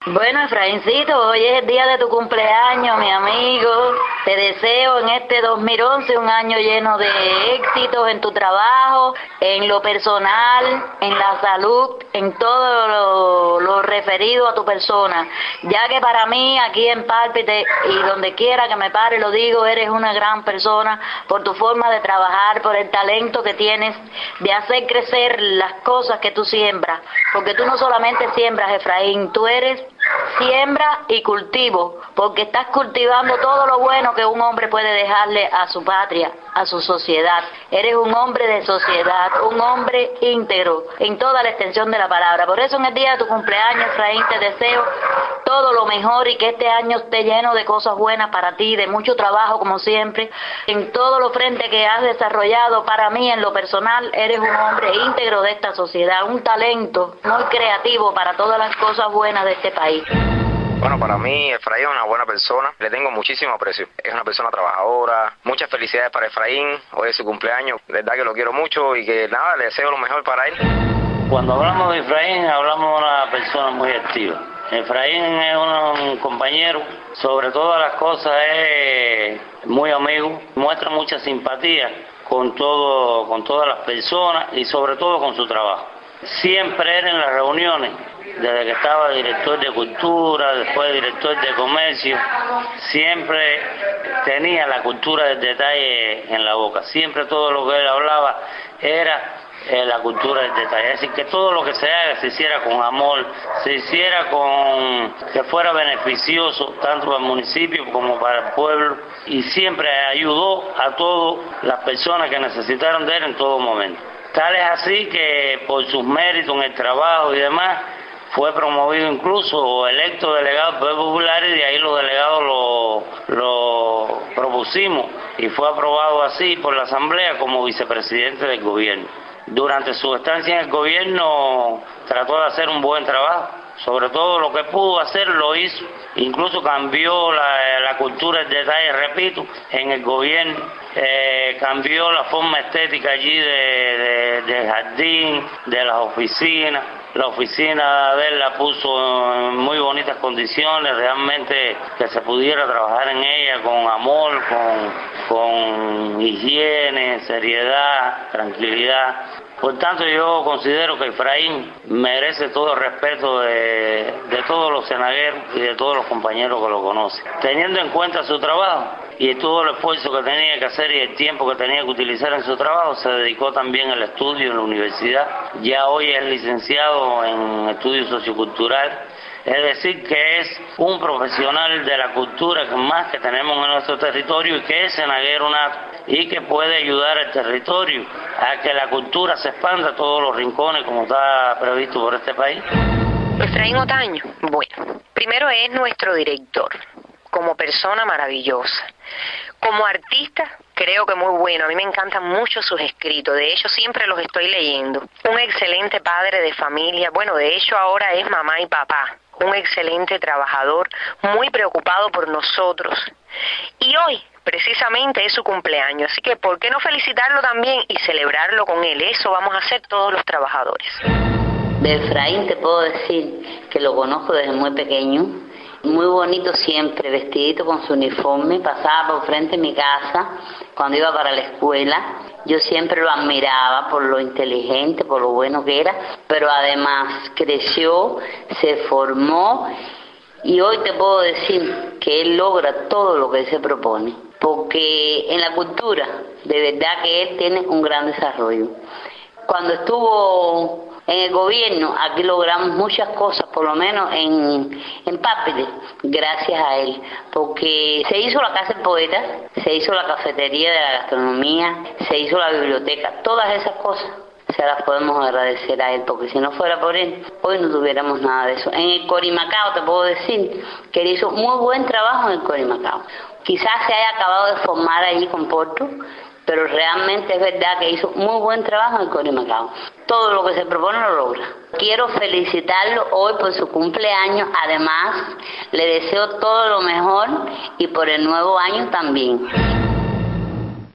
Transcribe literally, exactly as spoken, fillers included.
Bueno, Efraíncito, hoy es el día de tu cumpleaños, mi amigo. Te deseo en este dos mil once un año lleno de éxitos en tu trabajo, en lo personal, en la salud, en todo lo, lo referido a tu persona. Ya que para mí, aquí en Pálpite y donde quiera que me pare, lo digo, eres una gran persona por tu forma de trabajar, por el talento que tienes de hacer crecer las cosas que tú siembras. Porque tú no solamente siembras, Efraín, tú eres siembra y cultivo, porque estás cultivando todo lo bueno que un hombre puede dejarle a su patria, a su sociedad. Eres un hombre de sociedad, un hombre íntegro en toda la extensión de la palabra. Por eso en el día de tu cumpleaños, Efraín, te deseo todo lo mejor y que este año esté lleno de cosas buenas para ti, de mucho trabajo como siempre, en todos los frentes que has desarrollado. Para mí, en lo personal, eres un hombre íntegro de esta sociedad, un talento muy creativo para todas las cosas buenas de este país. Bueno, para mí Efraín es una buena persona, le tengo muchísimo aprecio. Es una persona trabajadora, muchas felicidades para Efraín, hoy es su cumpleaños, de verdad que lo quiero mucho y que nada, le deseo lo mejor para él. Cuando hablamos de Efraín, hablamos de una persona muy activa. Efraín es un compañero, sobre todas las cosas es muy amigo, muestra mucha simpatía con todo, con todas las personas y sobre todo con su trabajo. Siempre era en las reuniones, desde que estaba director de cultura, después director de comercio, siempre tenía la cultura del detalle en la boca. Siempre todo lo que él hablaba era eh, la cultura del detalle. Es decir, que todo lo que se haga se hiciera con amor, se hiciera con que fuera beneficioso tanto para el municipio como para el pueblo, y siempre ayudó a todas las personas que necesitaron de él en todo momento. Tal es así que por sus méritos en el trabajo y demás, fue promovido incluso o electo delegado del Poder Popular, y de ahí los delegados lo, lo propusimos y fue aprobado así por la Asamblea como vicepresidente del gobierno. Durante su estancia en el gobierno trató de hacer un buen trabajo, sobre todo lo que pudo hacer lo hizo, incluso cambió la, la cultura del detalle, repito, en el gobierno, eh, cambió la forma estética allí de, de, del jardín, de las oficinas. La oficina de él la puso en muy bonitas condiciones, realmente que se pudiera trabajar en ella con amor, con, con higiene, seriedad, tranquilidad. Por tanto, yo considero que Efraín merece todo el respeto de, de todos los cenagueros y de todos los compañeros que lo conocen. Teniendo en cuenta su trabajo y todo el esfuerzo que tenía que hacer y el tiempo que tenía que utilizar en su trabajo, se dedicó también al estudio en la universidad. Ya hoy es licenciado en estudios socioculturales. Es decir, que es un profesional de la cultura que más que tenemos en nuestro territorio y que es cenaguero nato y que puede ayudar al territorio a que la cultura se expanda a todos los rincones como está previsto por este país. Efraín Otaño, bueno, primero es nuestro director, como persona maravillosa. Como artista, creo que muy bueno. A mí me encantan mucho sus escritos. De hecho, siempre los estoy leyendo. Un excelente padre de familia. Bueno, de hecho, ahora es mamá y papá. Un excelente trabajador, muy preocupado por nosotros. Y hoy, precisamente, es su cumpleaños. Así que, ¿por qué no felicitarlo también y celebrarlo con él? Eso vamos a hacer todos los trabajadores. De Efraín te puedo decir que lo conozco desde muy pequeño. Muy bonito siempre, vestidito con su uniforme, pasaba por frente de mi casa cuando iba para la escuela. Yo siempre lo admiraba por lo inteligente, por lo bueno que era, pero además creció, se formó y hoy te puedo decir que él logra todo lo que se propone, porque en la cultura de verdad que él tiene un gran desarrollo. Cuando estuvo en el gobierno, aquí logramos muchas cosas, por lo menos en, en Pálpite, gracias a él, porque se hizo la Casa del Poeta, se hizo la cafetería de la gastronomía, se hizo la biblioteca, todas esas cosas se las podemos agradecer a él, porque si no fuera por él, hoy no tuviéramos nada de eso. En el Corimacao te puedo decir que él hizo muy buen trabajo en el Corimacao. Quizás se haya acabado de formar ahí con Porto, pero realmente es verdad que hizo muy buen trabajo en el Corimacao. Todo lo que se propone lo logra. Quiero felicitarlo hoy por su cumpleaños, además le deseo todo lo mejor y por el nuevo año también.